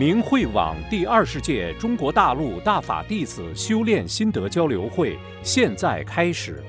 明慧网第20届中国大陆大法弟子修炼心得交流会现在开始。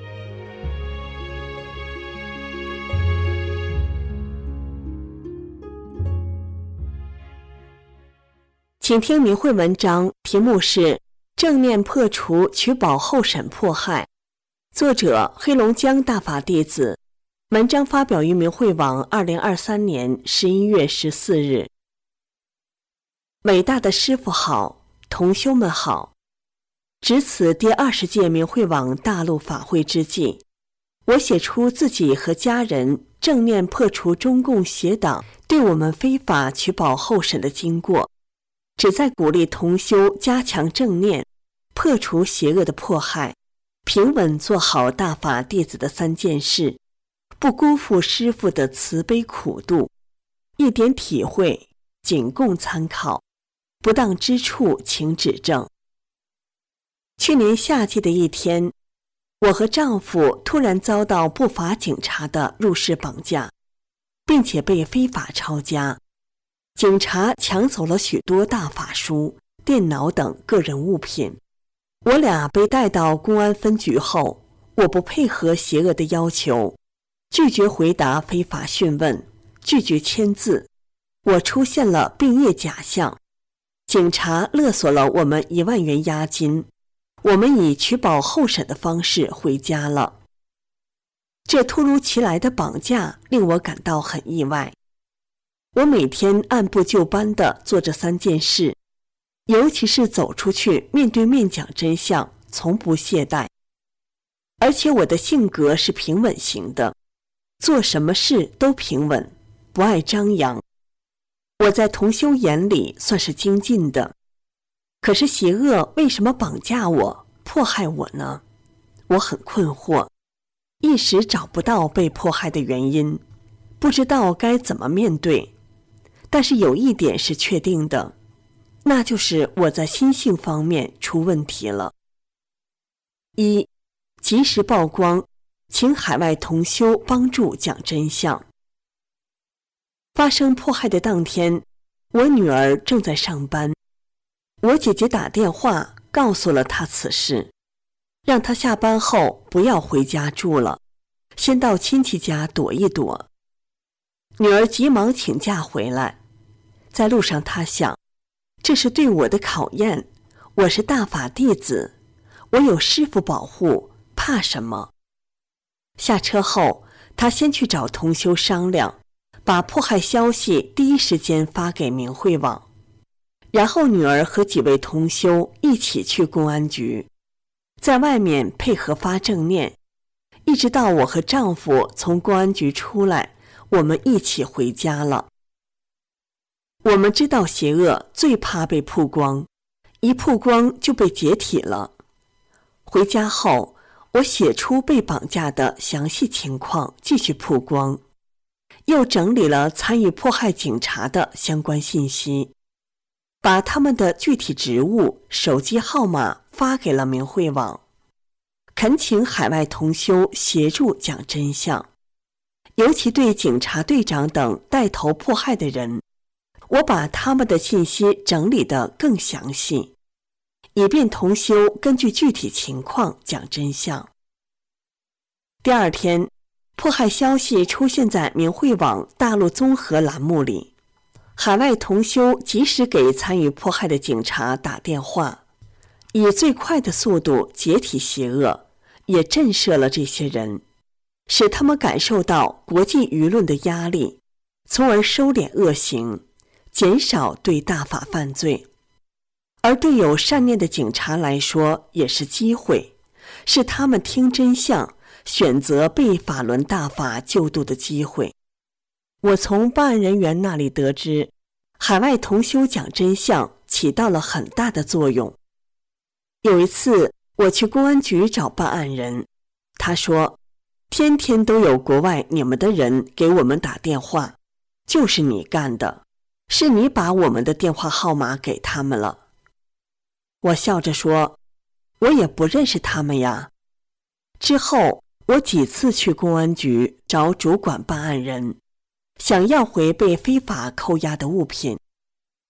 请听明慧文章，题目是正念破除取保候审迫害，作者黑龙江大法弟子，文章发表于明慧网2023年11月14日。伟大的师父好，同修们好！值此第20届明慧网大陆法会之际，我写出自己和家人正念破除中共邪党对我们非法取保候审的经过，旨在鼓励同修加强正念，破除邪恶的迫害，平稳做好大法弟子的3件事，不辜负师父的慈悲苦度，一点体会，仅供参考，不当之处请指正。去年夏季的一天，我和丈夫突然遭到不法警察的入室绑架，并且被非法抄家。警察抢走了许多大法书、电脑等个人物品。我俩被带到公安分局后，我不配合邪恶的要求，拒绝回答非法讯问，拒绝签字，我出现了并业假象。警察勒索了我们1万元押金，我们以取保候审的方式回家了。这突如其来的绑架令我感到很意外。我每天按部就班地做这3件事，尤其是走出去面对面讲真相，从不懈怠。而且我的性格是平稳型的，做什么事都平稳，不爱张扬。我在同修眼里算是精进的，可是邪恶为什么绑架我、迫害我呢？我很困惑，一时找不到被迫害的原因，不知道该怎么面对。但是有一点是确定的，那就是我在心性方面出问题了。1. 及时曝光，请海外同修帮助讲真相。发生迫害的当天，我女儿正在上班，我姐姐打电话告诉了她此事，让她下班后不要回家住了，先到亲戚家躲一躲。女儿急忙请假回来，在路上她想，这是对我的考验，我是大法弟子，我有师父保护，怕什么？下车后，她先去找同修商量，把迫害消息第一时间发给明慧网，然后女儿和几位同修一起去公安局，在外面配合发正念，一直到我和丈夫从公安局出来，我们一起回家了。我们知道邪恶最怕被曝光，一曝光就被解体了。回家后，我写出被绑架的详细情况，继续曝光，又整理了参与迫害警察的相关信息，把他们的具体职务、手机号码发给了明慧网，恳请海外同修协助讲真相。尤其对警察队长等带头迫害的人，我把他们的信息整理得更详细，以便同修根据具体情况讲真相。第2天，迫害消息出现在明慧网大陆综合栏目里，海外同修及时给参与迫害的警察打电话，以最快的速度解体邪恶，也震慑了这些人，使他们感受到国际舆论的压力，从而收敛恶行，减少对大法犯罪。而对有善念的警察来说也是机会，是他们听真相，选择被法轮大法救度的机会。我从办案人员那里得知，海外同修讲真相起到了很大的作用。有一次我去公安局找办案人，他说，天天都有国外你们的人给我们打电话，就是你干的，是你把我们的电话号码给他们了。我笑着说，我也不认识他们呀。之后我几次去公安局找主管办案人，想要回被非法扣押的物品。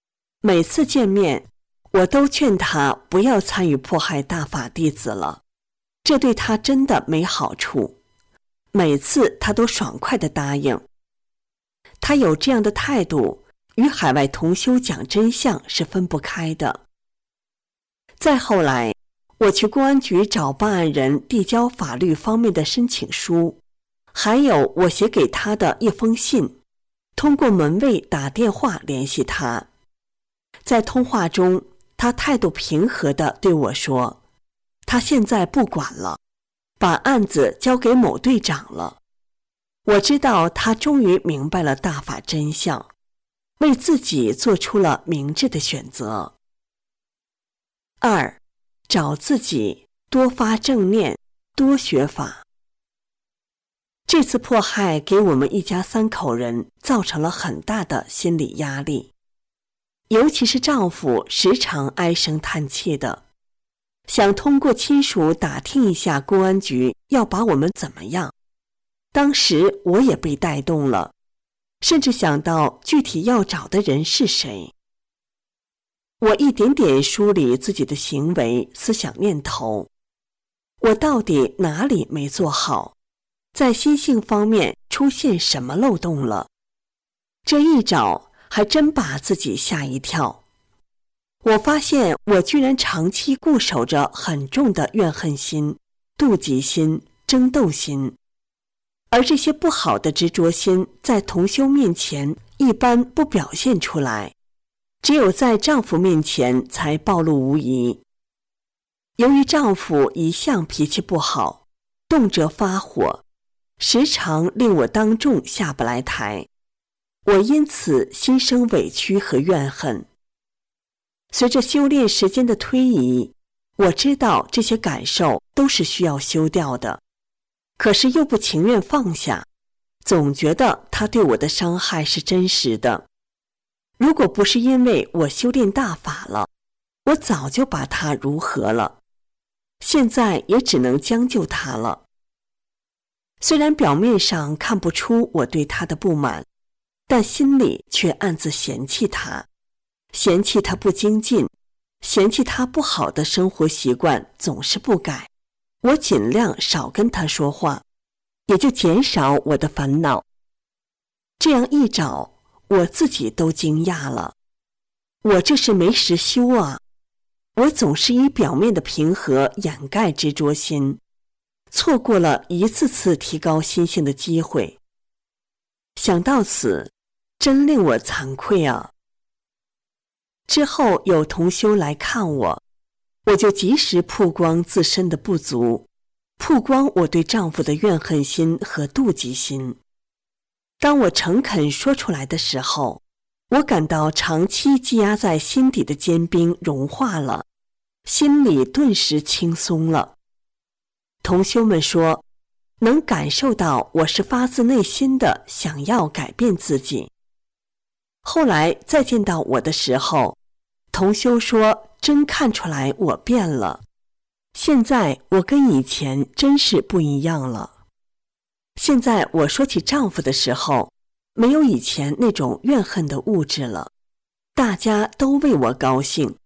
每次见面，我都劝他不要参与迫害大法弟子了，这对他真的没好处。每次他都爽快地答应。他有这样的态度，与海外同修讲真相是分不开的。再后来，我去公安局找办案人递交法律方面的申请书，还有我写给他的一封信，通过门卫打电话联系他。在通话中，他态度平和地对我说，他现在不管了，把案子交给某队长了。我知道他终于明白了大法真相，为自己做出了明智的选择。2. 找自己，多发正念，多学法。这次迫害给我们一家3口人造成了很大的心理压力，尤其是丈夫时常唉声叹气的，想通过亲属打听一下公安局要把我们怎么样。当时我也被带动了，甚至想到具体要找的人是谁。我一点点梳理自己的行为、思想念头，我到底哪里没做好，在心性方面出现什么漏洞了。这一找还真把自己吓一跳。我发现我居然长期固守着很重的怨恨心、妒忌心、争斗心，而这些不好的执着心在同修面前一般不表现出来，只有在丈夫面前才暴露无遗。由于丈夫一向脾气不好，动辄发火，时常令我当众下不来台，我因此心生委屈和怨恨。随着修炼时间的推移，我知道这些感受都是需要修掉的，可是又不情愿放下，总觉得他对我的伤害是真实的。如果不是因为我修炼大法了，我早就把他如何了，现在也只能将就他了。虽然表面上看不出我对他的不满，但心里却暗自嫌弃他，嫌弃他不精进，嫌弃他不好的生活习惯总是不改。我尽量少跟他说话，也就减少我的烦恼。这样一找，我自己都惊讶了，我这是没实修啊！我总是以表面的平和掩盖执着心，错过了一次次提高心性的机会。想到此，真令我惭愧啊！之后有同修来看我，我就及时曝光自身的不足，曝光我对丈夫的怨恨心和妒忌心。当我诚恳说出来的时候，我感到长期积压在心底的坚冰融化了，心里顿时轻松了。同修们说，能感受到我是发自内心的想要改变自己。后来再见到我的时候，同修说真看出来我变了，现在我跟以前真是不一样了。现在我说起丈夫的时候，没有以前那种怨恨的物质了，大家都为我高兴。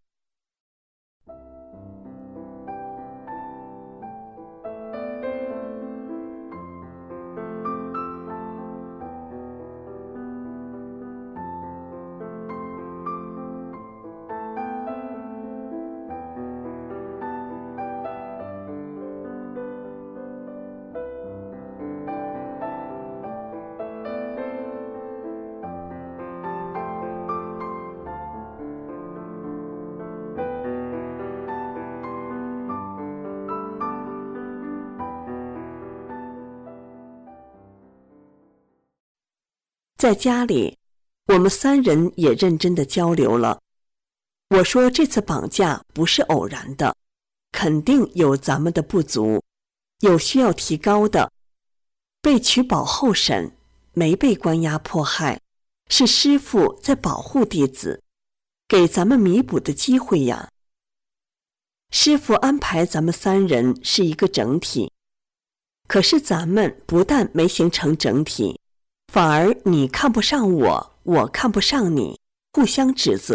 在家里，我们3人也认真的交流了。我说这次绑架不是偶然的，肯定有咱们的不足，有需要提高的。被取保候审，没被关押迫害，是师父在保护弟子，给咱们弥补的机会呀。师父安排咱们3人是一个整体，可是咱们不但没形成整体，反而你看不上我，我看不上你，互相指责，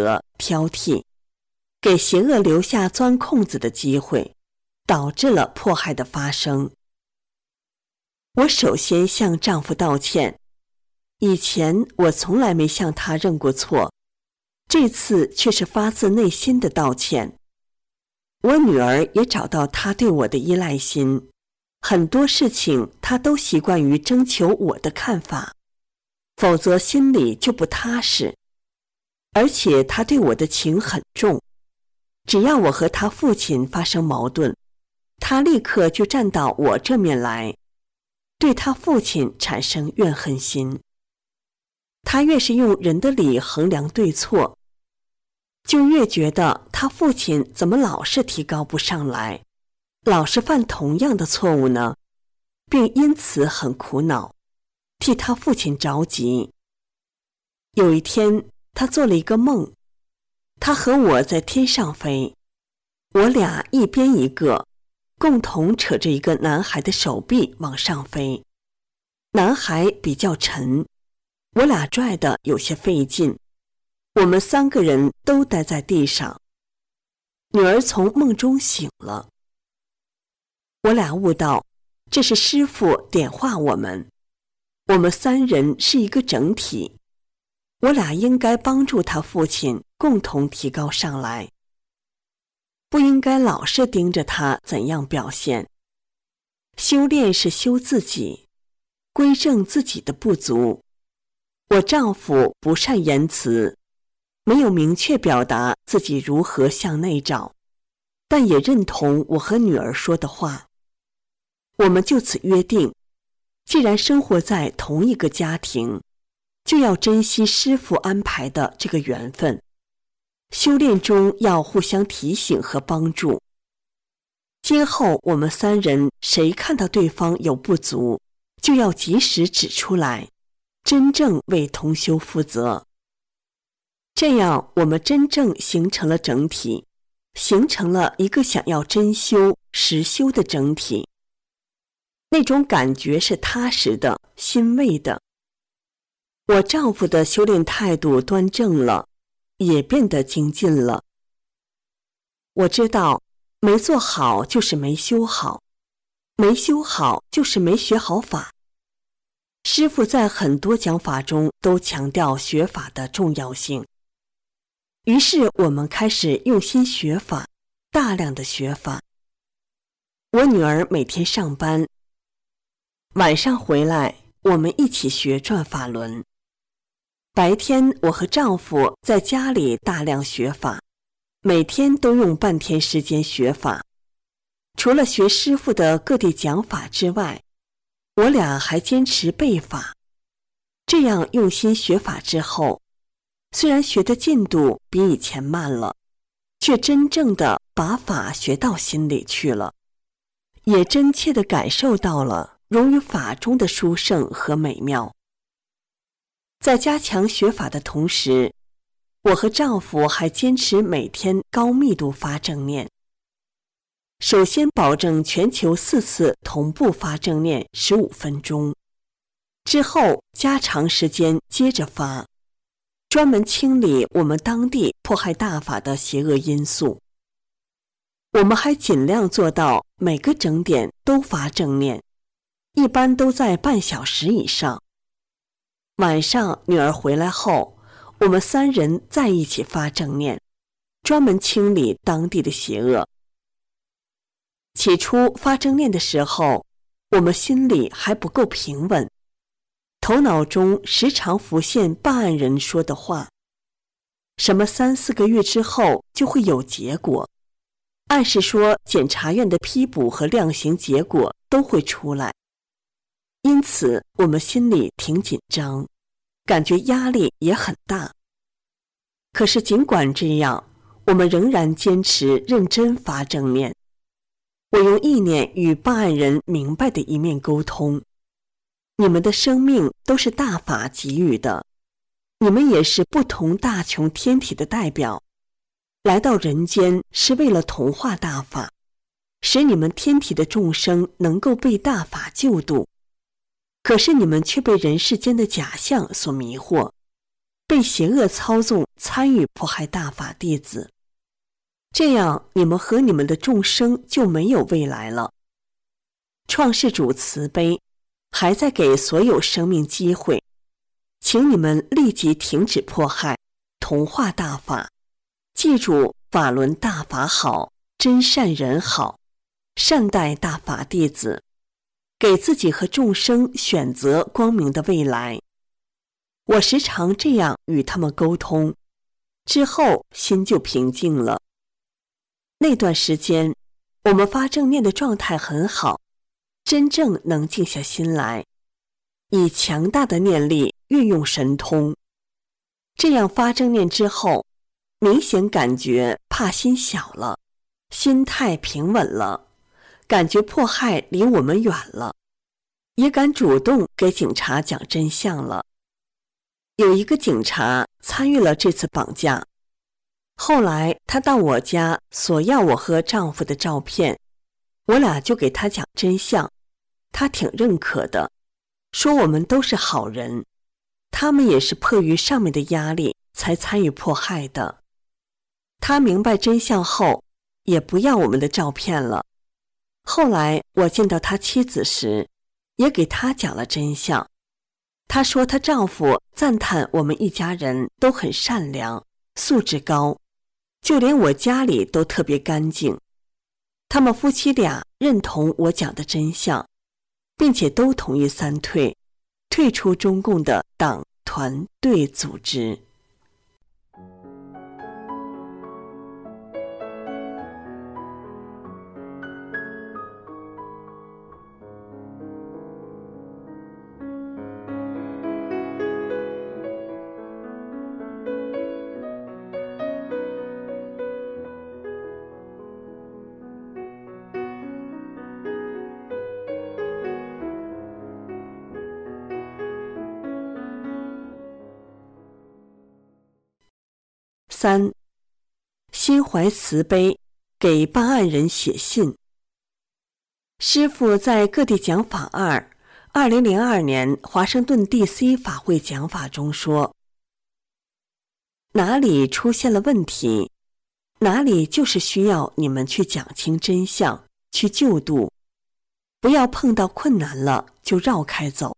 挑剔，给邪恶留下钻空子的机会，导致了迫害的发生。我首先向丈夫道歉，以前我从来没向他认过错，这次却是发自内心的道歉。我女儿也找到她对我的依赖心，很多事情她都习惯于征求我的看法，否则心里就不踏实。而且她对我的情很重，只要我和她父亲发生矛盾，她立刻就站到我这面来，对她父亲产生怨恨心。她越是用人的理衡量对错，就越觉得他父亲怎么老是提高不上来，老是犯同样的错误呢，并因此很苦恼，替他父亲着急。有一天，他做了一个梦，他和我在天上飞，我俩一边一个，共同扯着一个男孩的手臂往上飞。男孩比较沉，我俩拽得有些费劲，我们3个人都待在地上。女儿从梦中醒了，我俩悟到这是师父点化我们3人是一个整体，我俩应该帮助他父亲共同提高上来，不应该老是盯着他怎样表现。修炼是修自己，归正自己的不足。我丈夫不善言辞，没有明确表达自己如何向内找，但也认同我和女儿说的话。我们就此约定，既然生活在同一个家庭，就要珍惜师父安排的这个缘分。修炼中要互相提醒和帮助。今后我们3人谁看到对方有不足，就要及时指出来，真正为同修负责。这样我们真正形成了整体，形成了一个想要真修实修的整体。那种感觉是踏实的，欣慰的。我丈夫的修炼态度端正了，也变得精进了。我知道没做好就是没修好，没修好就是没学好法。师父在很多讲法中都强调学法的重要性，于是我们开始用心学法，大量的学法。我女儿每天上班，晚上回来我们一起学转法轮。白天我和丈夫在家里大量学法，每天都用半天时间学法。除了学师父的各地讲法之外，我俩还坚持背法。这样用心学法之后，虽然学的进度比以前慢了，却真正的把法学到心里去了，也真切地感受到了融于法中的殊胜和美妙。在加强学法的同时，我和丈夫还坚持每天高密度发正念。首先保证全球4次同步发正念15分钟，之后加长时间接着发，专门清理我们当地迫害大法的邪恶因素。我们还尽量做到每个整点都发正念，一般都在半小时以上。晚上女儿回来后，我们3人在一起发正念，专门清理当地的邪恶。起初发正念的时候，我们心里还不够平稳，头脑中时常浮现办案人说的话，什么3、4个月之后就会有结果，暗示说检察院的批捕和量刑结果都会出来。因此我们心里挺紧张，感觉压力也很大。可是尽管这样，我们仍然坚持认真发正念。我用意念与办案人明白的一面沟通，你们的生命都是大法给予的，你们也是不同大穷天体的代表，来到人间是为了同化大法，使你们天体的众生能够被大法救度。可是你们却被人世间的假象所迷惑， 被邪恶操纵，参与迫害大法弟子。这样你们和你们的众生就没有未来了。创世主慈悲，还在给所有生命机会，请你们立即停止迫害，同化大法。记住，法轮大法好，真善人好，善待大法弟子，给自己和众生选择光明的未来。我时常这样与他们沟通，之后心就平静了。那段时间，我们发正念的状态很好，真正能静下心来，以强大的念力运用神通。这样发正念之后，明显感觉怕心小了，心态平稳了，感觉迫害离我们远了，也敢主动给警察讲真相了。有一个警察参与了这次绑架，后来他到我家索要我和丈夫的照片，我俩就给他讲真相，他挺认可的，说我们都是好人，他们也是迫于上面的压力才参与迫害的。他明白真相后，也不要我们的照片了。后来我见到他妻子时，也给他讲了真相。她说她丈夫赞叹我们一家人都很善良，素质高，就连我家里都特别干净。他们夫妻俩认同我讲的真相，并且都同意三退，退出中共的党团队组织。3. 心怀慈悲，给办案人写信。师父在各地讲法2002年华盛顿 DC 法会讲法中说，哪里出现了问题，哪里就是需要你们去讲清真相，去救度，不要碰到困难了就绕开走。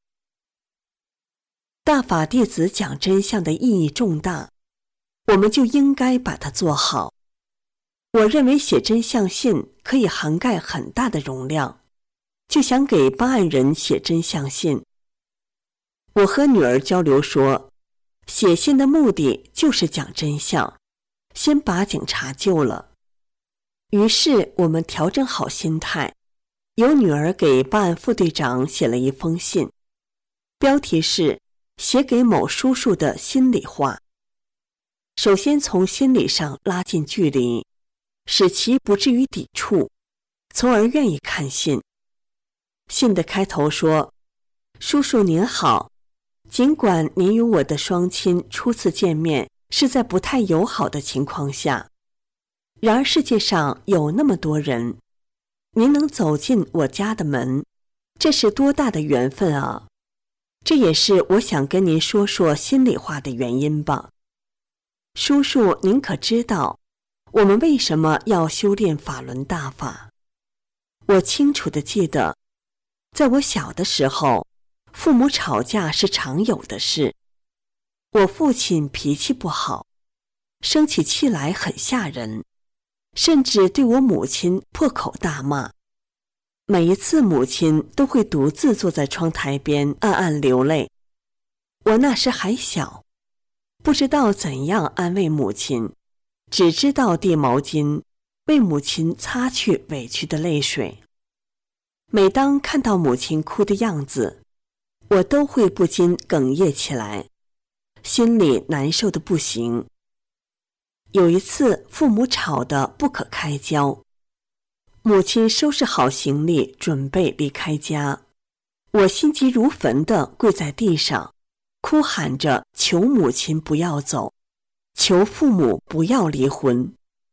大法弟子讲真相的意义重大，我们就应该把它做好。我认为写真相信可以涵盖很大的容量，就想给办案人写真相信。我和女儿交流说，写信的目的就是讲真相，先把警察救了。于是我们调整好心态，由女儿给办案副队长写了一封信，标题是写给某叔叔的心里话。首先从心理上拉近距离，使其不至于抵触，从而愿意看信。信的开头说，叔叔您好，尽管您与我的双亲初次见面是在不太友好的情况下，然而世界上有那么多人，您能走进我家的门，这是多大的缘分啊！这也是我想跟您说说心里话的原因吧。叔叔，您可知道我们为什么要修炼法轮大法？我清楚地记得，在我小的时候，父母吵架是常有的事。我父亲脾气不好，生起气来很吓人，甚至对我母亲破口大骂。每一次母亲都会独自坐在窗台边暗暗流泪。我那时还小，不知道怎样安慰母亲，只知道递毛巾为母亲擦去委屈的泪水。每当看到母亲哭的样子，我都会不禁哽咽起来，心里难受的不行。有一次父母吵得不可开交，母亲收拾好行李准备离开家，我心急如焚地跪在地上，哭喊着求母亲不要走，求父母不要离婚。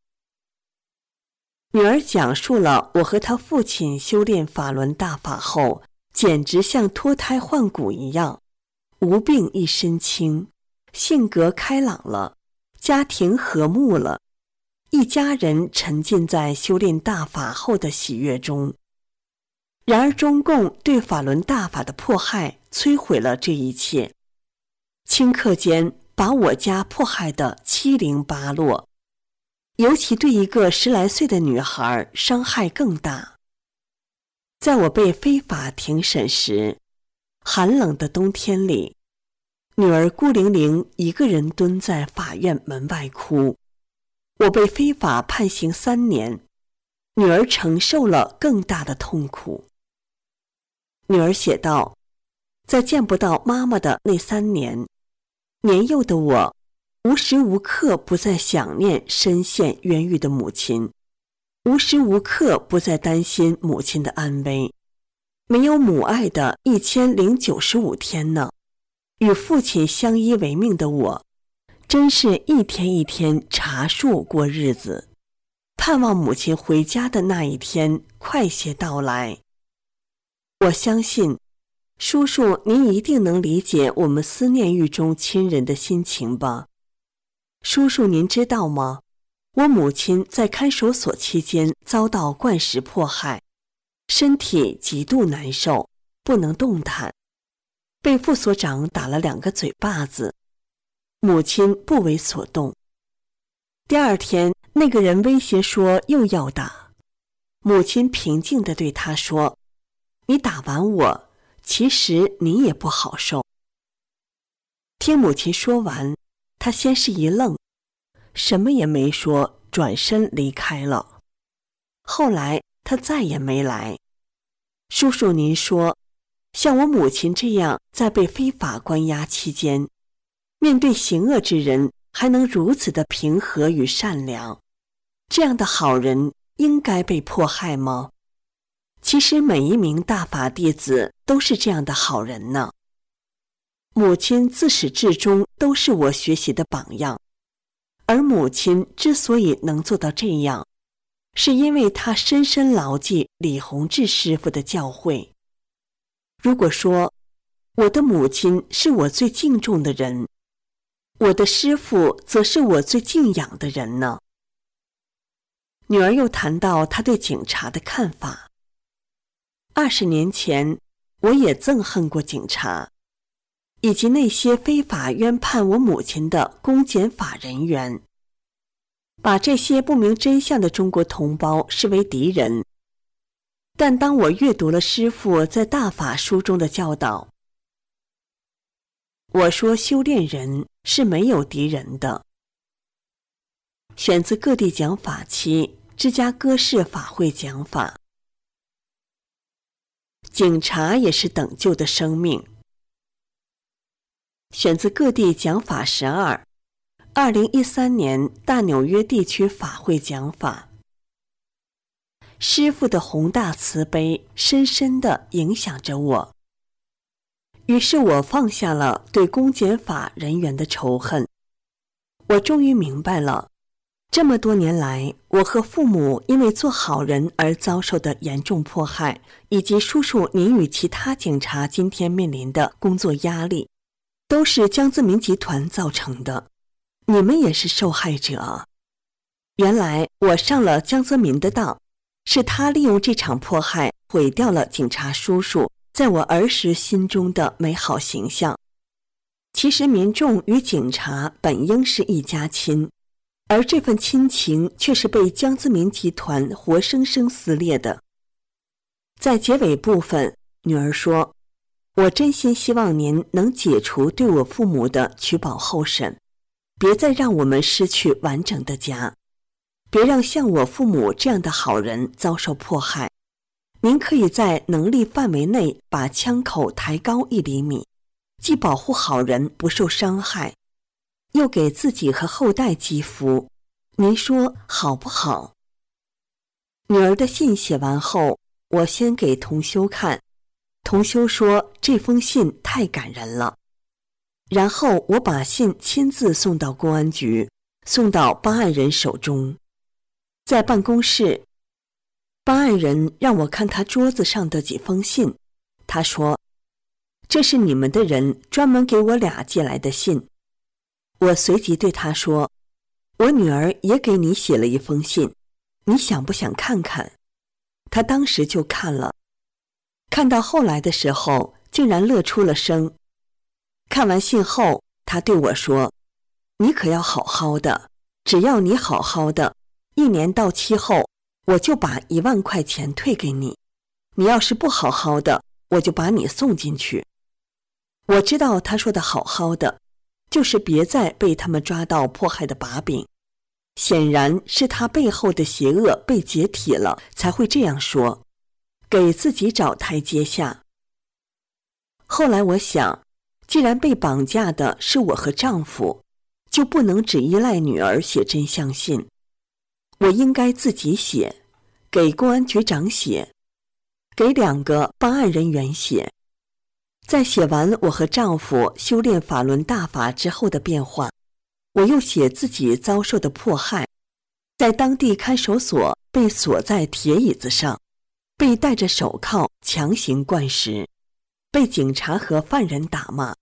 女儿讲述了我和她父亲修炼法轮大法后，简直像脱胎换骨一样，无病一身轻， 性格开朗了，家庭和睦了，一家人沉浸在修炼大法后的喜悦中。然而中共对法轮大法的迫害摧毁了这一切，顷刻间把我家迫害得七零八落，尤其对一个10来岁的女孩伤害更大。在我被非法庭审时，寒冷的冬天里，女儿孤零零一个人蹲在法院门外哭。我被非法判刑3年，女儿承受了更大的痛苦。女儿写道，在见不到妈妈的那3年，年幼的我无时无刻不在想念深陷冤狱的母亲，无时无刻不在担心母亲的安危。没有母爱的1095天呢，与父亲相依为命的我，真是一天一天茶树过日子，盼望母亲回家的那一天快些到来。我相信，叔叔您一定能理解我们思念狱中亲人的心情吧？叔叔您知道吗？我母亲在看守所期间遭到灌食迫害，身体极度难受，不能动弹，被副所长打了2个嘴巴子，母亲不为所动。第2天，那个人威胁说又要打，母亲平静地对他说，你打完我，其实你也不好受。听母亲说完，他先是一愣，什么也没说，转身离开了。后来他再也没来。叔叔您说，像我母亲这样在被非法关押期间，面对行恶之人还能如此的平和与善良，这样的好人应该被迫害吗？其实每一名大法弟子都是这样的好人呢。母亲自始至终都是我学习的榜样，而母亲之所以能做到这样，是因为她深深牢记李洪志师傅的教诲。如果说我的母亲是我最敬重的人，我的师傅则是我最敬仰的人呢。女儿又谈到她对警察的看法。20年前，我也憎恨过警察，以及那些非法冤判我母亲的公检法人员，把这些不明真相的中国同胞视为敌人。但当我阅读了师父在大法书中的教导，我说修炼人是没有敌人的。选自各地讲法期芝加哥市法会讲法。警察也是等救的生命。选自各地讲法12 2013年大纽约地区法会讲法。师父的宏大慈悲深深地影响着我，于是我放下了对公检法人员的仇恨。我终于明白了，这么多年来，我和父母因为做好人而遭受的严重迫害，以及叔叔您与其他警察今天面临的工作压力，都是江泽民集团造成的。你们也是受害者。原来我上了江泽民的当，是他利用这场迫害毁掉了警察叔叔在我儿时心中的美好形象。其实民众与警察本应是一家亲，而这份亲情却是被江泽民集团活生生撕裂的。在结尾部分，女儿说，我真心希望您能解除对我父母的取保候审，别再让我们失去完整的家，别让像我父母这样的好人遭受迫害。您可以在能力范围内把枪口抬高1厘米，既保护好人不受伤害，又给自己和后代积福，您说好不好？女儿的信写完后，我先给同修看，同修说这封信太感人了。然后我把信亲自送到公安局，送到办案人手中。在办公室，办案人让我看他桌子上的几封信，他说，这是你们的人专门给我俩寄来的信， 我随即对他说，我女儿也给你写了一封信，你想不想看看？他当时就看了，看到后来的时候竟然乐出了声。看完信后，他对我说，你可要好好的，只要你好好的，1年到期后我就把1万块钱退给你，你要是不好好的，我就把你送进去。我知道他说的好好的，就是别再被他们抓到迫害的把柄，显然是他背后的邪恶被解体了，才会这样说，给自己找台阶下。后来我想，既然被绑架的是我和丈夫，就不能只依赖女儿写真相信，我应该自己写，给公安局长写，给2个办案人员写。在写完我和丈夫修炼法轮大法之后的变化，我又写自己遭受的迫害，在当地看守所被锁在铁椅子上，被戴着手铐强行灌食，被警察和犯人打骂。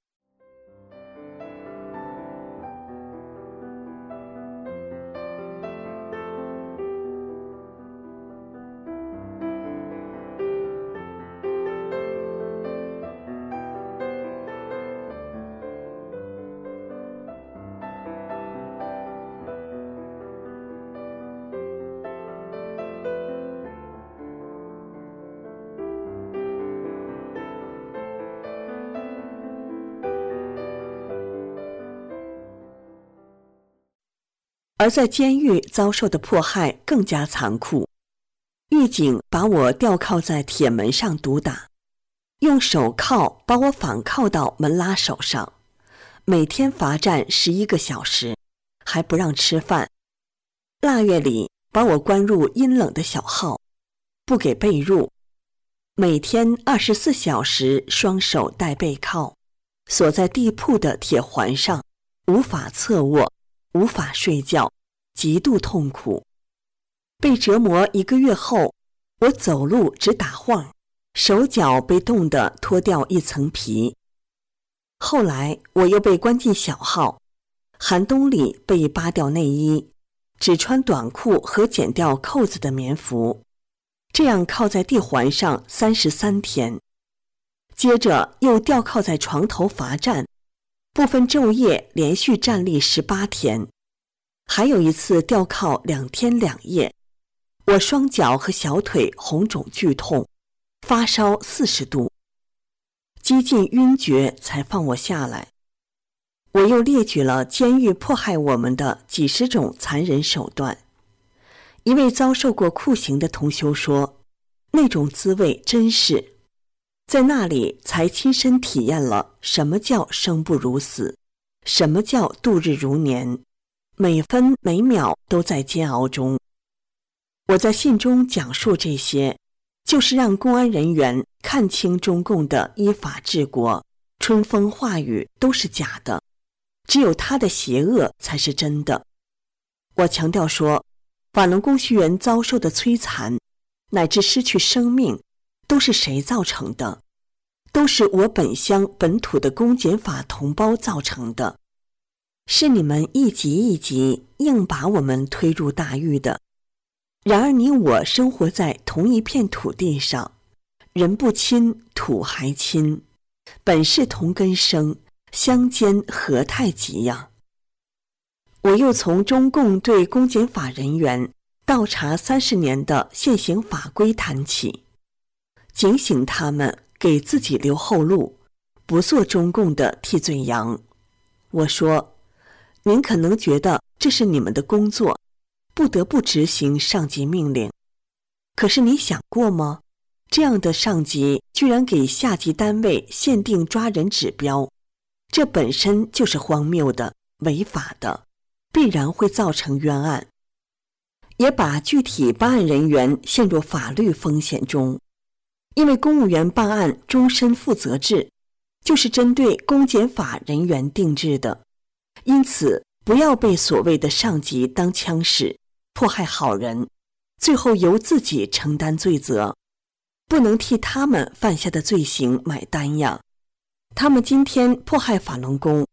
而在监狱遭受的迫害更加残酷，狱警把我吊铐在铁门上毒打，用手铐把我反铐到门拉手上，每天罚站11个小时，还不让吃饭。腊月里把我关入阴冷的小号，不给被褥，每天24小时双手戴背铐，锁在地铺的铁环上，无法侧卧，无法睡觉，极度痛苦。被折磨1个月后，我走路直打晃，手脚被冻得脱掉一层皮。后来我又被关进小号，寒冬里被扒掉内衣，只穿短裤和剪掉扣子的棉服，这样靠在地环上33天。接着又吊靠在床头罚站，不分昼夜连续站立18天。还有一次吊靠2天2夜，我双脚和小腿红肿剧痛，发烧40度，几近晕厥才放我下来。我又列举了监狱迫害我们的几十种残忍手段。一位遭受过酷刑的同修说，那种滋味真是，在那里才亲身体验了什么叫生不如死，什么叫度日如年，每分每秒都在煎熬中。我在信中讲述这些，就是让公安人员看清中共的依法治国，春风化雨都是假的，只有他的邪恶才是真的。我强调说，法轮功学员遭受的摧残，乃至失去生命，都是谁造成的？都是我本乡本土的公检法同胞造成的，是你们一级一级硬把我们推入大狱的。然而你我生活在同一片土地上，人不亲，土还亲，本是同根生，相煎何太急呀！我又从中共对公检法人员倒查30年的现行法规谈起，警醒他们给自己留后路，不做中共的替罪羊。我说，您可能觉得这是你们的工作，不得不执行上级命令，可是你想过吗？这样的上级居然给下级单位限定抓人指标，这本身就是荒谬的、违法的，必然会造成冤案，也把具体办案人员陷入法律风险中。因为公务员办案终身负责制就是针对公检法人员定制的，因此不要被所谓的上级当枪使，迫害好人，最后由自己承担罪责，不能替他们犯下的罪行买单呀。他们今天迫害法轮功，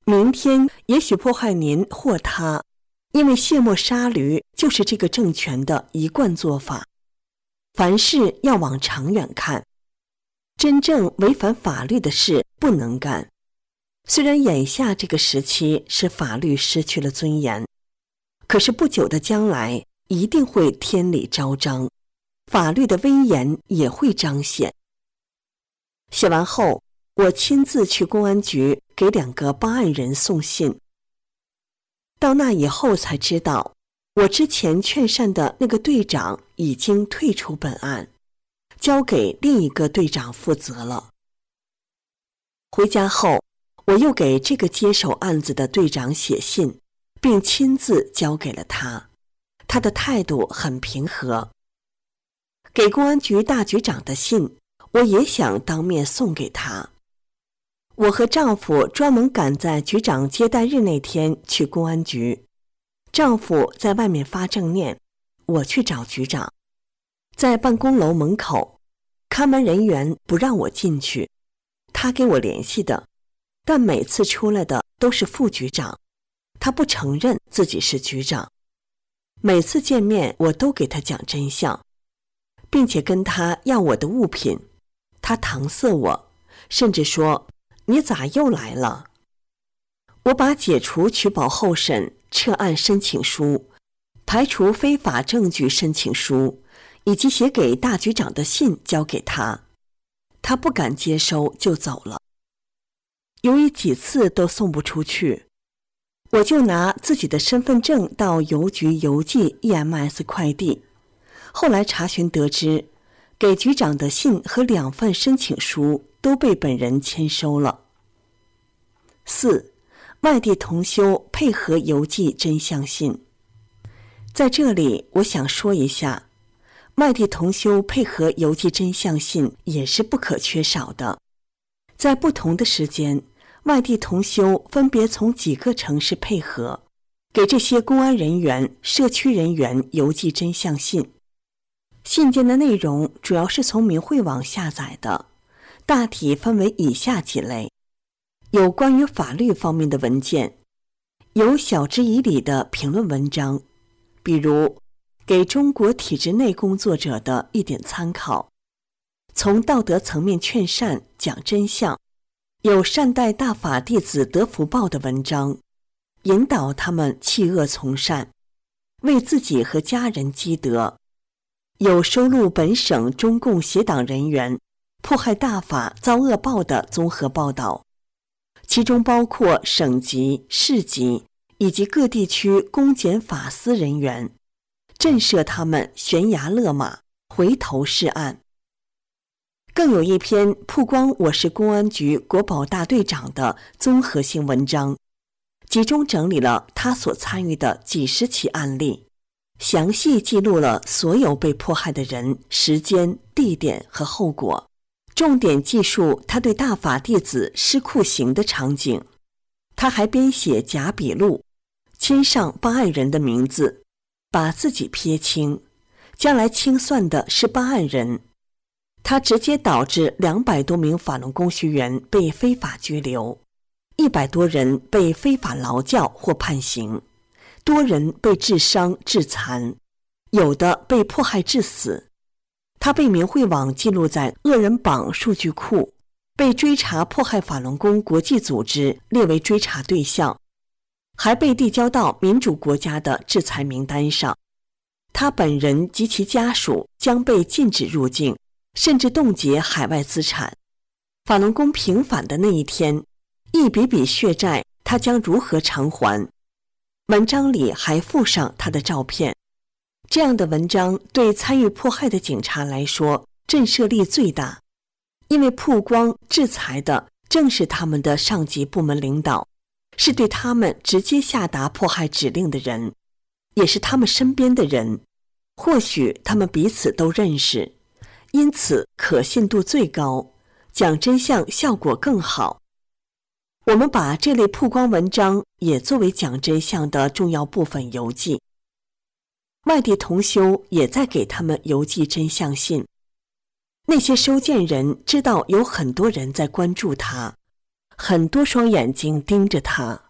明天也许迫害您或他，因为卸磨杀驴就是这个政权的一贯做法。凡事要往长远看，真正违反法律的事不能干。虽然眼下这个时期使法律失去了尊严，可是不久的将来一定会天理昭彰，法律的威严也会彰显。写完后，我亲自去公安局给2个报案人送信。到那以后才知道，我之前劝善的那个队长已经退出本案，交给另一个队长负责了。回家后，我又给这个接手案子的队长写信，并亲自交给了他。他的态度很平和。给公安局大局长的信，我也想当面送给他。我和丈夫专门赶在局长接待日那天去公安局，丈夫在外面发正念，我去找局长。在办公楼门口，看门人员不让我进去，他给我联系的，但每次出来的都是副局长，他不承认自己是局长。每次见面我都给他讲真相，并且跟他要我的物品，他搪塞我，甚至说你咋又来了？我把解除取保候审、撤案申请书、排除非法证据申请书以及写给大局长的信交给他，他不敢接收就走了。由于几次都送不出去，我就拿自己的身份证到邮局邮寄 EMS 快递。后来查询得知，给局长的信和2份申请书都被本人签收了。4. 外地同修配合邮寄真相信。在这里我想说一下，外地同修配合邮寄真相信也是不可缺少的。在不同的时间，外地同修分别从几个城市配合，给这些公安人员、社区人员邮寄真相信。信件的内容主要是从明慧网下载的，大体分为以下几类：有关于法律方面的文件，有晓之以理的评论文章，比如给中国体制内工作者的一点参考，从道德层面劝善讲真相，有善待大法弟子得福报的文章，引导他们弃恶从善，为自己和家人积德，有收录本省中共邪党人员迫害大法遭恶报的综合报道，其中包括省级、市级以及各地区公检法司人员，震慑他们悬崖勒马，回头是岸。更有一篇曝光我是公安局国保大队长的综合性文章，集中整理了他所参与的几十起案例，详细记录了所有被迫害的人、时间、地点和后果，重点记述他对大法弟子施酷刑的场景。他还编写假笔录，签上报案人的名字，把自己撇清，将来清算的是报案人。他直接导致200多名法轮功学员被非法拘留，100多人被非法劳教或判刑，多人被致伤致残，有的被迫害致死。他被明慧网记录在恶人榜数据库，被追查迫害法轮功国际组织列为追查对象，还被递交到民主国家的制裁名单上。他本人及其家属将被禁止入境，甚至冻结海外资产。法轮功平反的那一天，一笔笔血债他将如何偿还？文章里还附上他的照片。这样的文章对参与迫害的警察来说震慑力最大，因为曝光制裁的正是他们的上级部门领导，是对他们直接下达迫害指令的人，也是他们身边的人，或许他们彼此都认识，因此可信度最高，讲真相效果更好。我们把这类曝光文章也作为讲真相的重要部分邮寄。外地同修也在给他们邮寄真相信。那些收件人知道有很多人在关注他，很多双眼睛盯着他。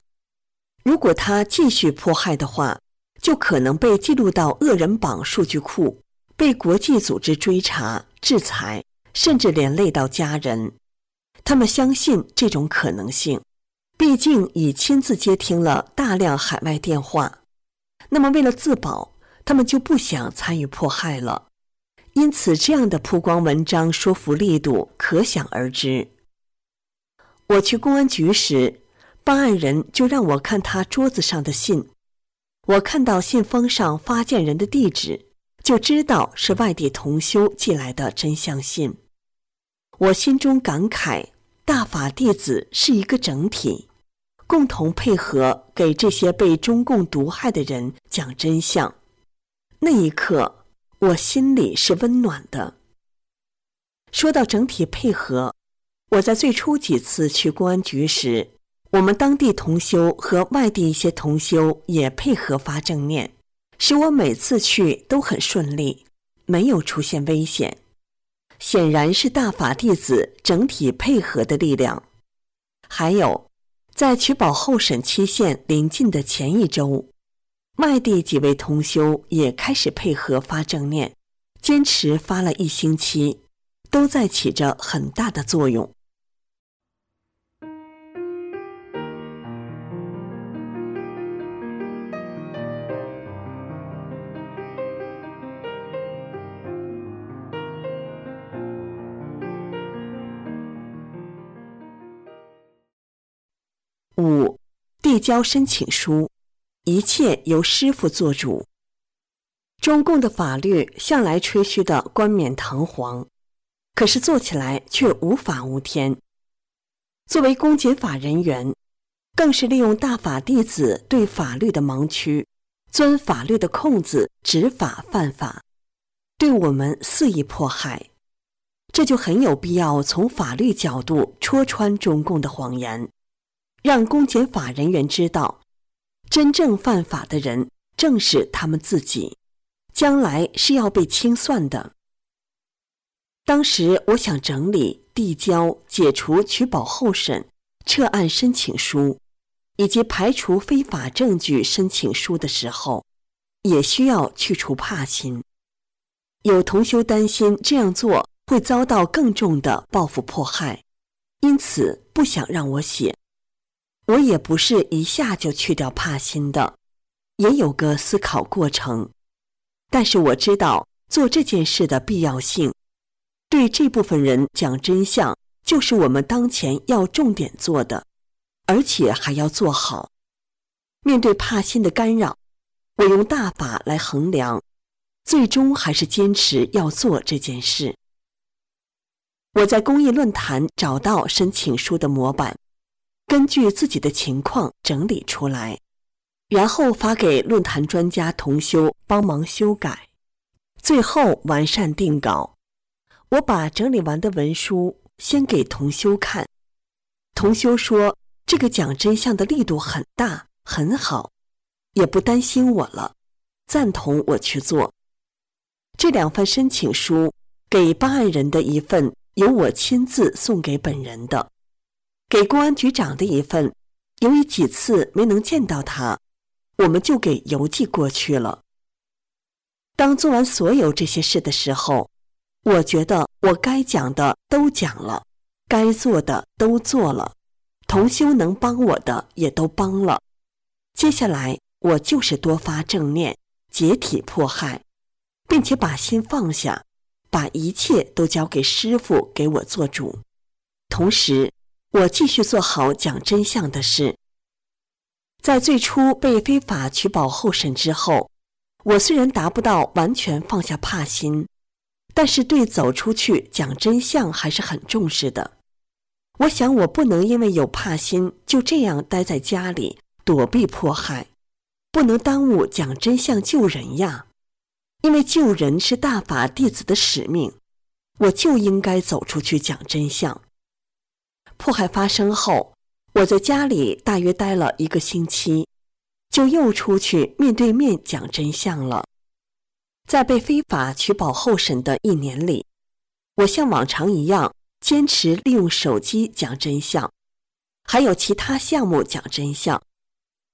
如果他继续迫害的话，就可能被记录到恶人榜数据库，被国际组织追查、制裁，甚至连累到家人。他们相信这种可能性，毕竟已亲自接听了大量海外电话。那么为了自保，他们就不想参与迫害了。因此这样的曝光文章说服力度可想而知。我去公安局时，办案人就让我看他桌子上的信。我看到信封上发件人的地址，就知道是外地同修寄来的真相信。我心中感慨，大法弟子是一个整体，共同配合给这些被中共毒害的人讲真相。那一刻，我心里是温暖的。说到整体配合，我在最初几次去公安局时，我们当地同修和外地一些同修也配合发正念，使我每次去都很顺利，没有出现危险。显然是大法弟子整体配合的力量。还有，在取保候审期限临近的前一周，外地几位同修也开始配合发正念，坚持发了1星期，都在起着很大的作用。5. 递交申请书，一切由师父做主。中共的法律向来吹嘘的冠冕堂皇，可是做起来却无法无天。作为公检法人员，更是利用大法弟子对法律的盲区，钻法律的空子，执法犯法，对我们肆意迫害。这就很有必要从法律角度戳穿中共的谎言，让公检法人员知道，真正犯法的人正是他们自己，将来是要被清算的。当时我想整理、递交、解除取保候审、撤案申请书以及排除非法证据申请书的时候，也需要去除怕心。有同修担心这样做会遭到更重的报复迫害，因此不想让我写。我也不是一下就去掉怕心的，也有个思考过程。但是我知道做这件事的必要性，对这部分人讲真相，就是我们当前要重点做的，而且还要做好。面对怕心的干扰，我用大法来衡量，最终还是坚持要做这件事。我在公益论坛找到申请书的模板，根据自己的情况整理出来，然后发给论坛专家同修帮忙修改，最后完善定稿。我把整理完的文书先给同修看，同修说这个讲真相的力度很大，很好，也不担心我了，赞同我去做。这2份申请书，给办案人的一份由我亲自送给本人的，给公安局长的一份，由于几次没能见到他，我们就给邮寄过去了。当做完所有这些事的时候，我觉得我该讲的都讲了，该做的都做了，同修能帮我的也都帮了。接下来我就是多发正念，解体迫害，并且把心放下，把一切都交给师父给我做主。同时我继续做好讲真相的事。在最初被非法取保候审之后，我虽然达不到完全放下怕心，但是对走出去讲真相还是很重视的。我想我不能因为有怕心就这样待在家里躲避迫害，不能耽误讲真相救人呀。因为救人是大法弟子的使命，我就应该走出去讲真相。迫害发生后，我在家里大约待了1个星期，就又出去面对面讲真相了。在被非法取保候审的1年里，我像往常一样坚持利用手机讲真相，还有其他项目讲真相。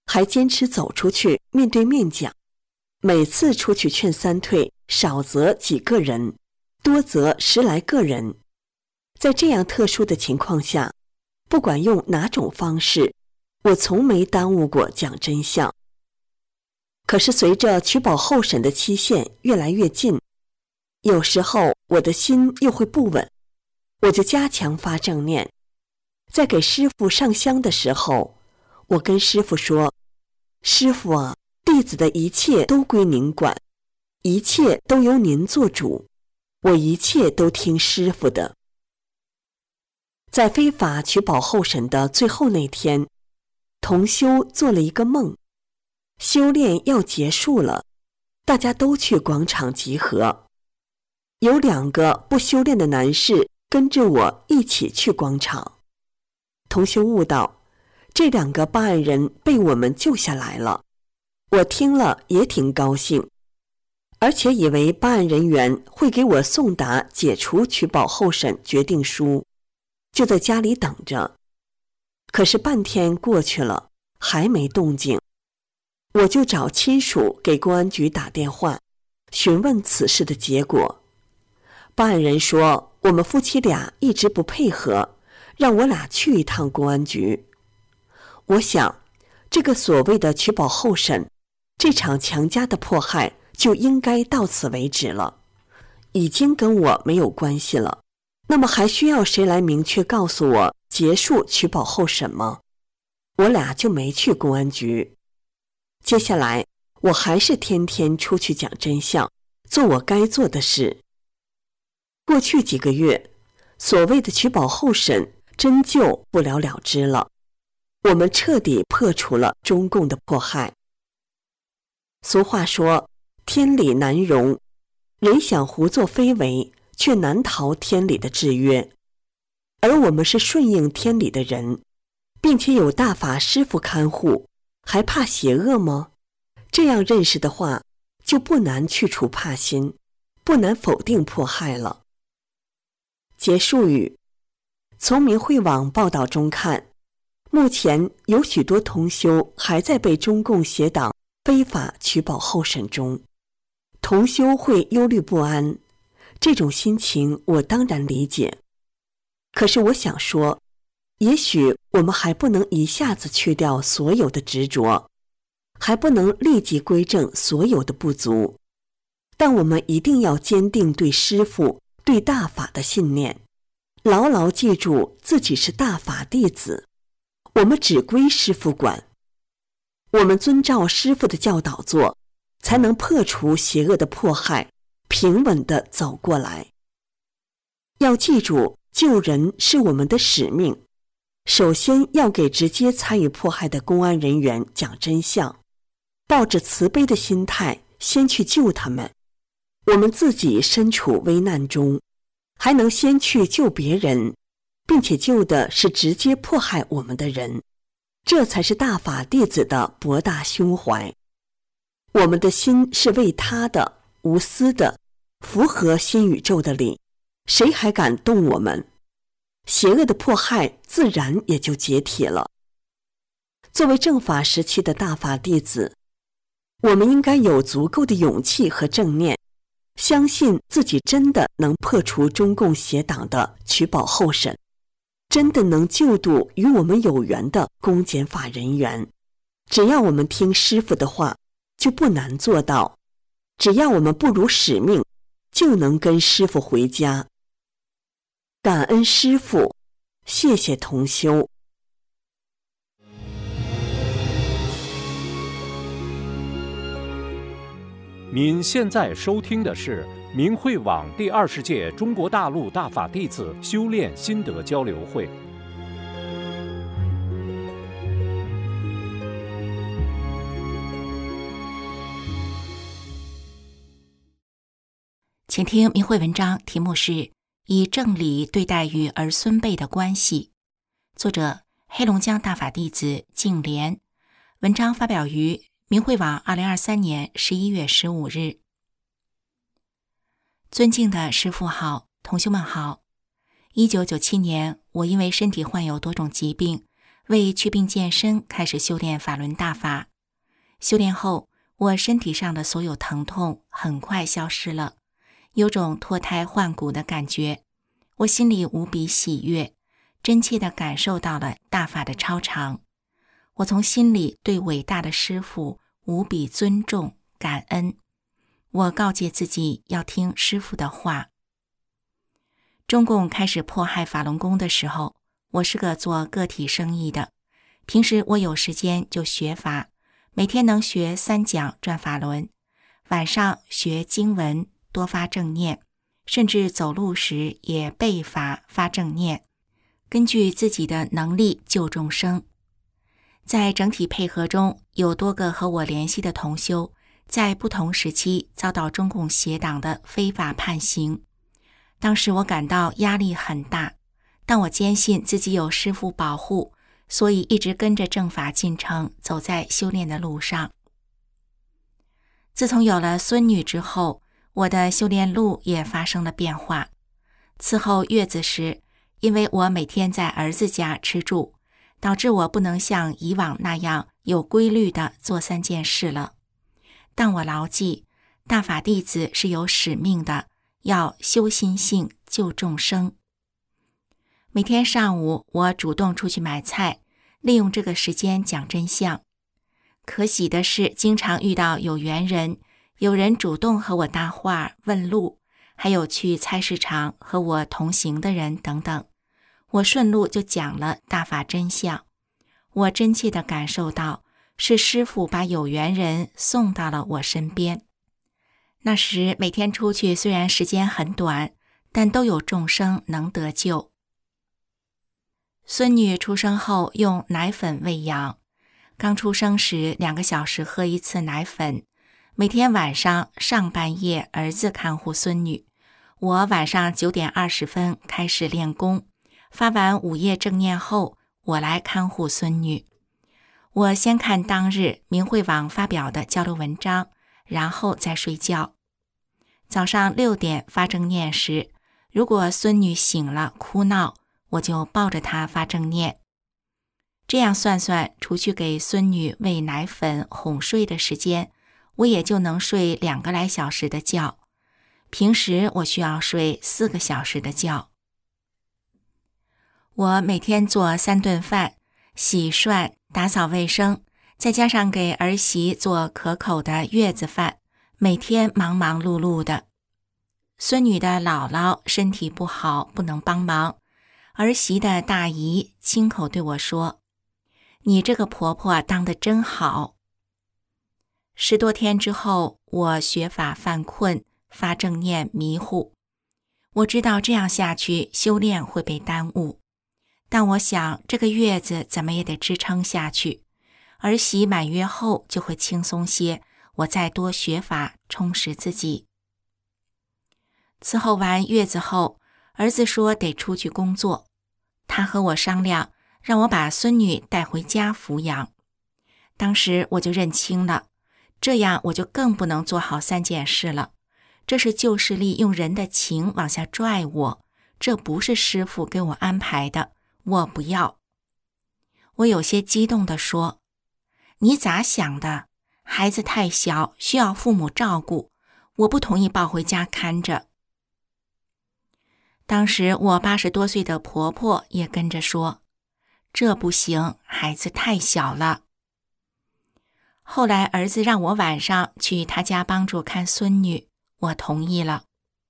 还坚持走出去面对面讲。每次出去劝三退，少则几个人，多则10来个人。在这样特殊的情况下，不管用哪种方式，我从没耽误过讲真相。可是随着取保候审的期限越来越近，有时候我的心又会不稳，我就加强发正念。在给师父上香的时候，我跟师父说：师父啊，弟子的一切都归您管，一切都由您做主，我一切都听师父的。在非法取保候审的最后那天，同修做了一个梦，修炼要结束了，大家都去广场集合。有2个不修炼的男士跟着我一起去广场。同修悟道，这2个办案人被我们救下来了，我听了也挺高兴，而且以为办案人员会给我送达解除取保候审决定书，就在家里等着。可是半天过去了，还没动静，我就找亲属给公安局打电话，询问此事的结果。办案人说，我们夫妻俩一直不配合，让我俩去一趟公安局。我想，这个所谓的取保候审，这场强加的迫害就应该到此为止了，已经跟我没有关系了。那么还需要谁来明确告诉我结束取保候审吗？我俩就没去公安局。接下来我还是天天出去讲真相，做我该做的事。过去几个月，所谓的取保候审真就不了了之了，我们彻底破除了中共的迫害。俗话说，天理难容，人想胡作非为，却难逃天理的制约。而我们是顺应天理的人，并且有大法师父看护，还怕邪恶吗？这样认识的话，就不难去除怕心，不难否定迫害了。结束语：从明慧网报道中看，目前有许多同修还在被中共邪党非法取保候审中，同修会忧虑不安，这种心情我当然理解。可是我想说，也许我们还不能一下子去掉所有的执着，还不能立即归正所有的不足，但我们一定要坚定对师父、对大法的信念，牢牢记住自己是大法弟子，我们只归师父管。我们遵照师父的教导做，才能破除邪恶的迫害，平稳地走过来。要记住，救人是我们的使命，首先要给直接参与迫害的公安人员讲真相，抱着慈悲的心态先去救他们。我们自己身处危难中，还能先去救别人，并且救的是直接迫害我们的人，这才是大法弟子的博大胸怀。我们的心是为他的，无私的，符合新宇宙的理，谁还敢动我们？邪恶的迫害自然也就解体了。作为正法时期的大法弟子，我们应该有足够的勇气和正念，相信自己真的能破除中共邪党的取保候审，真的能救度与我们有缘的公检法人员。只要我们听师父的话，就不难做到；只要我们不辱使命，就能跟师父回家。感恩师父，谢谢同修。 您现在收听的是明慧网第20届中国大陆大法弟子修炼心得交流会。 请听明慧文章，题目是以正理对待与儿孙辈的关系，作者黑龙江大法弟子净莲，文章发表于明慧网2023年11月15日。尊敬的师父好，同修们好。1997年，我因为身体患有多种疾病， 为祛病健身开始修炼法轮大法。修炼后，我身体上的所有疼痛很快消失了，有种脱胎换骨的感觉。我心里无比喜悦，真切地感受到了大法的超常。我从心里对伟大的师父无比尊重感恩。我告诫自己要听师父的话。中共开始迫害法轮功的时候，我是个做个体生意的，平时我有时间就学法，每天能学3讲转法轮，晚上学经文，多发正念，甚至走路时也背法发正念，根据自己的能力救众生。在整体配合中，有多个和我联系的同修在不同时期遭到中共邪党的非法判刑。当时我感到压力很大，但我坚信自己有师父保护，所以一直跟着正法进程走在修炼的路上。自从有了孙女之后，我的修炼路也发生了变化。伺候月子时，因为我每天在儿子家吃住，导致我不能像以往那样有规律地做3件事了。但我牢记，大法弟子是有使命的，要修心性救众生。每天上午，我主动出去买菜，利用这个时间讲真相。可喜的是，经常遇到有缘人，有人主动和我搭话问路，还有去菜市场和我同行的人等等。我顺路就讲了大法真相。我真切地感受到，是师父把有缘人送到了我身边。那时每天出去虽然时间很短，但都有众生能得救。孙女出生后用奶粉喂养，刚出生时2个小时喝1次奶粉，每天晚上上半夜儿子看护孙女，我晚上9点20分开始练功，发完午夜正念后，我来看护孙女。我先看当日明慧网发表的交流文章，然后再睡觉。早上6点发正念时，如果孙女醒了哭闹，我就抱着她发正念。这样算算，除去给孙女喂奶粉哄睡的时间，我也就能睡2个来小时的觉。平时我需要睡4个小时的觉。我每天做3顿饭，洗涮、打扫卫生，再加上给儿媳做可口的月子饭，每天忙忙碌碌的。孙女的姥姥身体不好，不能帮忙，儿媳的大姨亲口对我说：“你这个婆婆当得真好。”10多天之后，我学法犯困，发正念迷糊。我知道这样下去修炼会被耽误，但我想这个月子怎么也得支撑下去，儿媳满月后就会轻松些，我再多学法充实自己。伺候完月子后，儿子说得出去工作，他和我商量，让我把孙女带回家抚养。当时我就认清了，这样我就更不能做好3件事了。这是旧势力用人的情往下拽我，这不是师父给我安排的，我不要。我有些激动地说：“你咋想的？孩子太小，需要父母照顾，我不同意抱回家看着。”当时我80多岁的婆婆也跟着说：“这不行，孩子太小了。”后来儿子让我晚上去他家帮助看孙女，我同意了。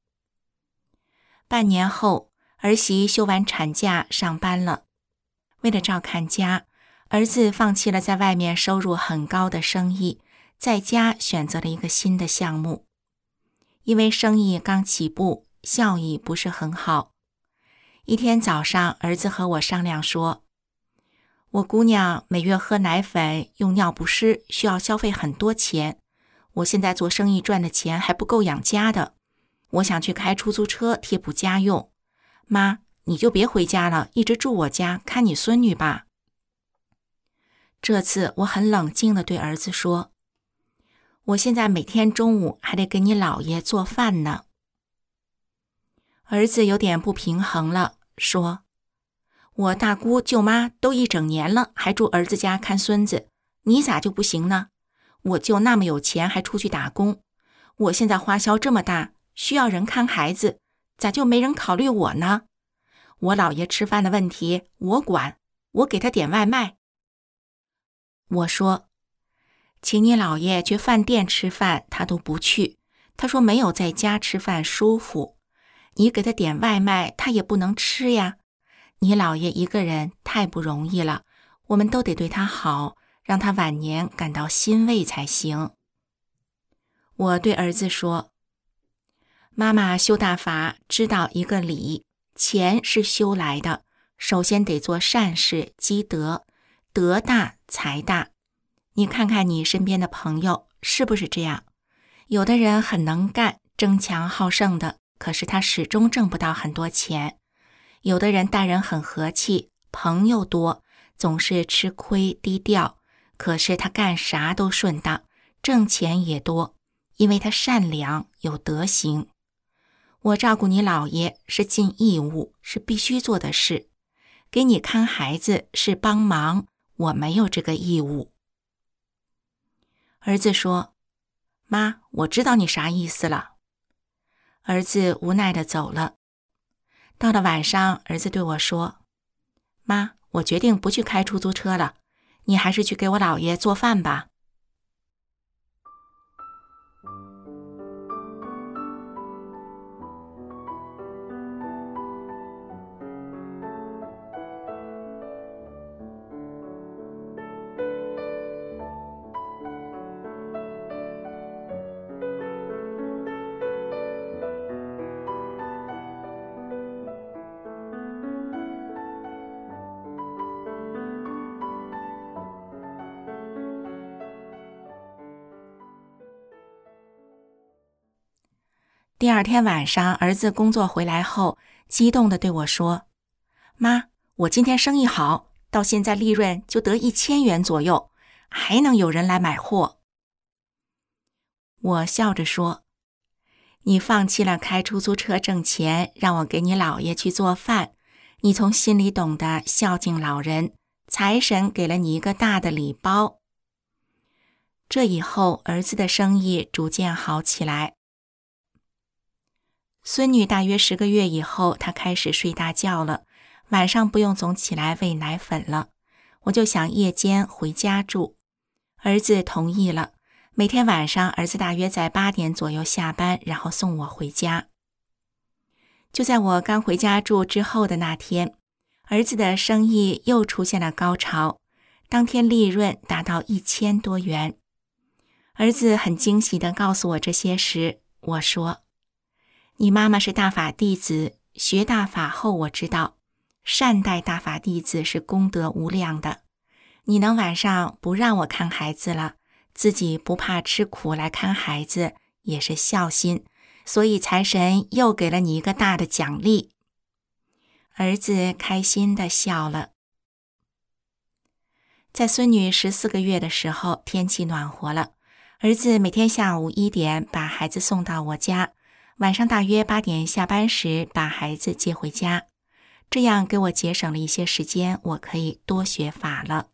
半年后，儿媳休完产假上班了。为了照看家，儿子放弃了在外面收入很高的生意，在家选择了一个新的项目。因为生意刚起步，效益不是很好。一天早上，儿子和我商量说：“我姑娘每月喝奶粉、用尿不湿需要消费很多钱，我现在做生意赚的钱还不够养家的，我想去开出租车贴补家用。妈，你就别回家了，一直住我家看你孙女吧。”这次我很冷静地对儿子说：“我现在每天中午还得给你姥爷做饭呢。”儿子有点不平衡了，说：“ 我大姑舅妈都1整年了，还住儿子家看孙子，你咋就不行呢？我舅那么有钱，还出去打工，我现在花销这么大，需要人看孩子，咋就没人考虑我呢？我姥爷吃饭的问题我管，我给他点外卖。我说，请你姥爷去饭店吃饭，他都不去，他说没有在家吃饭舒服。你给他点外卖，他也不能吃呀。你姥爷一个人太不容易了，我们都得对他好，让他晚年感到欣慰才行。我对儿子说，妈妈修大法知道一个理，钱是修来的，首先得做善事积德，德大财大。你看看你身边的朋友是不是这样？有的人很能干，争强好胜的，可是他始终挣不到很多钱。有的人待人很和气，朋友多，总是吃亏低调，可是他干啥都顺当，挣钱也多，因为他善良有德行。我照顾你姥爷是尽义务，是必须做的事，给你看孩子是帮忙，我没有这个义务。儿子说，妈，我知道你啥意思了。儿子无奈地走了。到了晚上，儿子对我说，妈，我决定不去开出租车了，你还是去给我姥爷做饭吧。第二天晚上，儿子工作回来后，激动地对我说，妈，我今天生意好，到现在利润就得1000元左右，还能有人来买货。我笑着说，你放弃了开出租车挣钱，让我给你姥爷去做饭，你从心里懂得孝敬老人，财神给了你一个大的礼包。这以后，儿子的生意逐渐好起来。孙女大约10个月以后，她开始睡大觉了，晚上不用总起来喂奶粉了，我就想夜间回家住。儿子同意了，每天晚上儿子大约在8点左右下班，然后送我回家。就在我刚回家住之后的那天，儿子的生意又出现了高潮，当天利润达到1000多元。儿子很惊喜地告诉我这些时，我说，你妈妈是大法弟子，学大法后我知道，善待大法弟子是功德无量的。你能晚上不让我看孩子了，自己不怕吃苦来看孩子，也是孝心，所以财神又给了你一个大的奖励。儿子开心地笑了。在孙女14个月的时候，天气暖和了，儿子每天下午1点把孩子送到我家，晚上大约8点下班时把孩子接回家，这样给我节省了一些时间，我可以多学法了。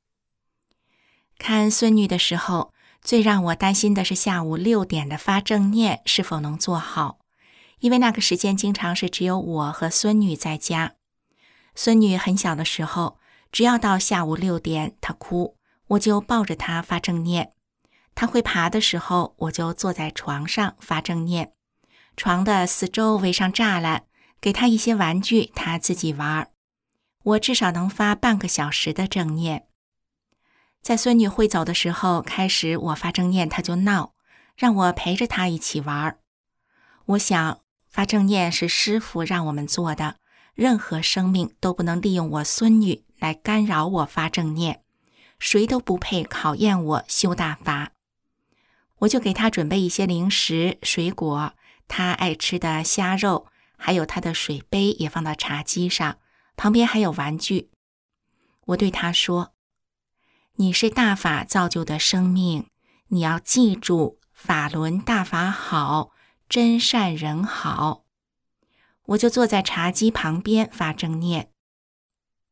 看孙女的时候，最让我担心的是下午6点的发正念是否能做好，因为那个时间经常是只有我和孙女在家。孙女很小的时候，只要到下午6点她哭，我就抱着她发正念，她会爬的时候，我就坐在床上发正念，床的四周围上栅栏，给她一些玩具，她自己玩。我至少能发半个小时的正念。在孙女会走的时候，开始我发正念，她就闹，让我陪着她一起玩。我想，发正念是师父让我们做的，任何生命都不能利用我孙女来干扰我发正念，谁都不配考验我修大法。我就给她准备一些零食、水果，她爱吃的虾肉，还有她的水杯也放到茶几上，旁边还有玩具。我对她说，你是大法造就的生命，你要记住法轮大法好，真善人好。我就坐在茶几旁边发正念。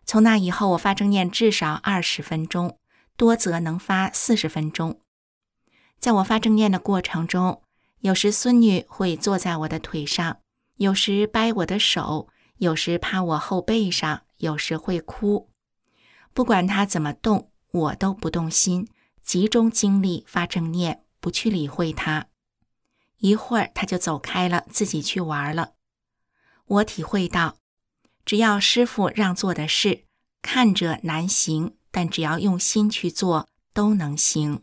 从那以后，我发正念至少20分钟，多则能发40分钟。在我发正念的过程中，有时孙女会坐在我的腿上，有时掰我的手，有时趴我后背上，有时会哭。不管她怎么动，我都不动心，集中精力发正念，不去理会她。一会儿她就走开了，自己去玩了。我体会到，只要师父让做的事，看着难行，但只要用心去做，都能行。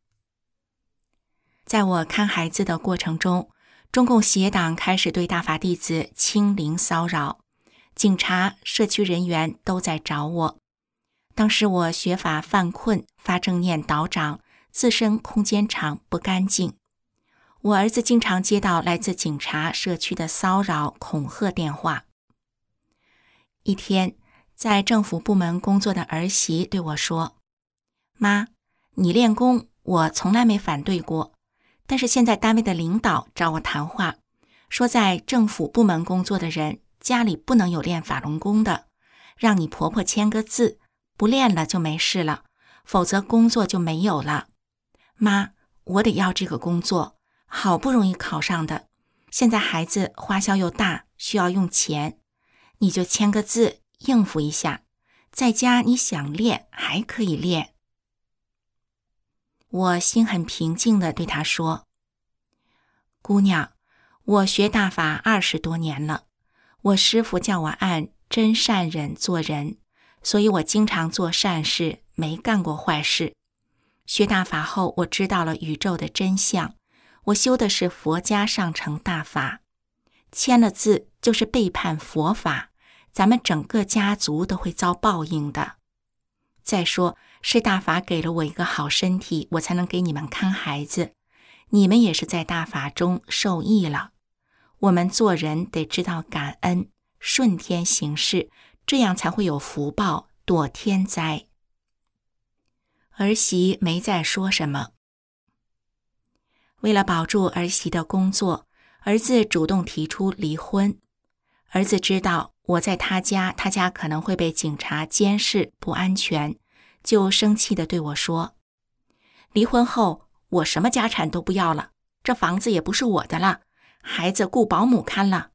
在我看孩子的过程中，中共邪党开始对大法弟子欺凌骚扰，警察、社区人员都在找我。当时我学法犯困，发正念倒掌，自身空间场不干净。我儿子经常接到来自警察、社区的骚扰、恐吓电话。一天，在政府部门工作的儿媳对我说：“妈，你练功，我从来没反对过。但是现在单位的领导找我谈话，说在政府部门工作的人家里不能有练法轮功的，让你婆婆签个字，不练了就没事了，否则工作就没有了。妈，我得要这个工作，好不容易考上的，现在孩子花销又大，需要用钱，你就签个字应付一下，在家你想练还可以练。”我心很平静地对她说：“姑娘，我学大法20多年了，我师父叫我按真善忍做人，所以我经常做善事，没干过坏事。学大法后，我知道了宇宙的真相，我修的是佛家上乘大法，签了字就是背叛佛法，咱们整个家族都会遭报应的。再说，是大法给了我一个好身体，我才能给你们看孩子，你们也是在大法中受益了。我们做人得知道感恩，顺天行事，这样才会有福报，躲天灾。”儿媳没再说什么。为了保住儿媳的工作，儿子主动提出离婚。儿子知道我在他家可能会被警察监视，不安全，就生气地对我说：“离婚后我什么家产都不要了，这房子也不是我的了，孩子雇保姆看了。”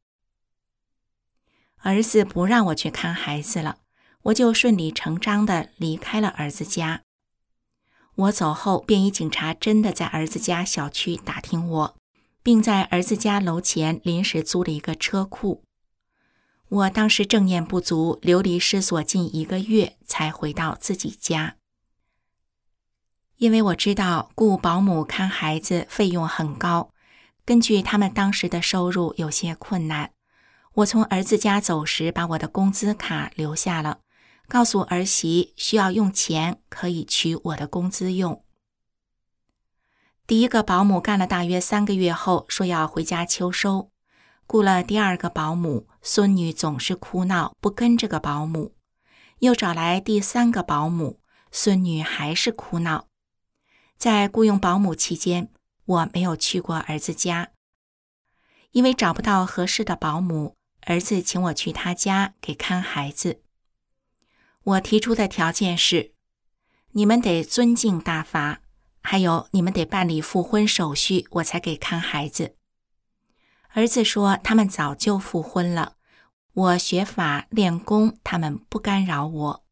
儿子不让我去看孩子了，我就顺理成章地离开了儿子家。我走后，便衣警察真的在儿子家小区打听我，并在儿子家楼前临时租了一个车库。我当时正念不足，流离失所近1个月，才回到自己家。因为我知道雇保姆看孩子费用很高，根据他们当时的收入有些困难，我从儿子家走时把我的工资卡留下了，告诉儿媳需要用钱可以取我的工资用。第一个保姆干了大约3个月后，说要回家秋收，雇了第2个保姆，孙女总是哭闹，不跟这个保姆，又找来第3个保姆，孙女还是哭闹。在雇佣保姆期间，我没有去过儿子家，因为找不到合适的保姆，儿子请我去他家给看孩子。我提出的条件是，你们得尊敬大法，还有你们得办理复婚手续，我才给看孩子。儿子说他们早就复婚了，我学法练功，他们不干扰我。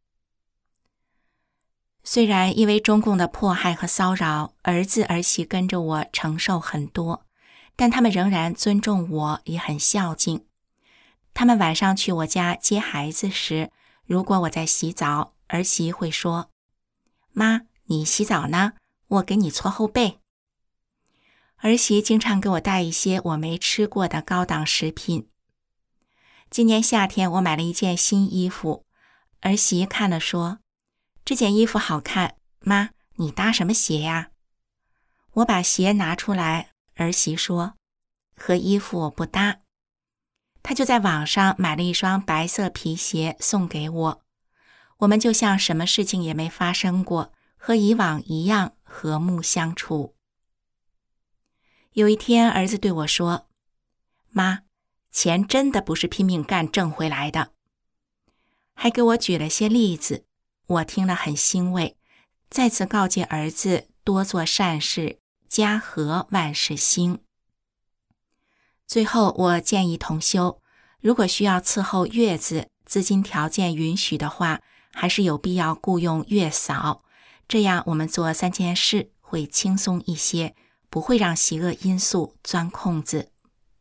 虽然因为中共的迫害和骚扰，儿子儿媳跟着我承受很多，但他们仍然尊重我，也很孝敬。他们晚上去我家接孩子时，如果我在洗澡，儿媳会说：“妈，你洗澡呢？我给你搓后背。”儿媳经常给我带一些我没吃过的高档食品。今年夏天我买了一件新衣服，儿媳看了说：“这件衣服好看，妈，你搭什么鞋呀？”我把鞋拿出来，儿媳说：“和衣服不搭。”她就在网上买了一双白色皮鞋送给我，我们就像什么事情也没发生过，和以往一样和睦相处。有一天，儿子对我说：“妈，钱真的不是拼命干挣回来的。” 还给我举了些例子，我听了很欣慰，再次告诫儿子多做善事，家和万事兴。最后我建议同修，如果需要伺候月子，资金条件允许的话，还是有必要雇用月嫂，这样我们做3件事会轻松一些，不会让邪恶因素钻空子。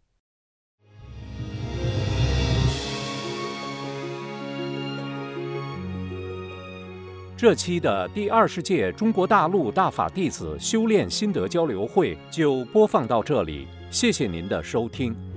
这期的第20届中国大陆大法弟子修炼心得交流会就播放到这里，谢谢您的收听。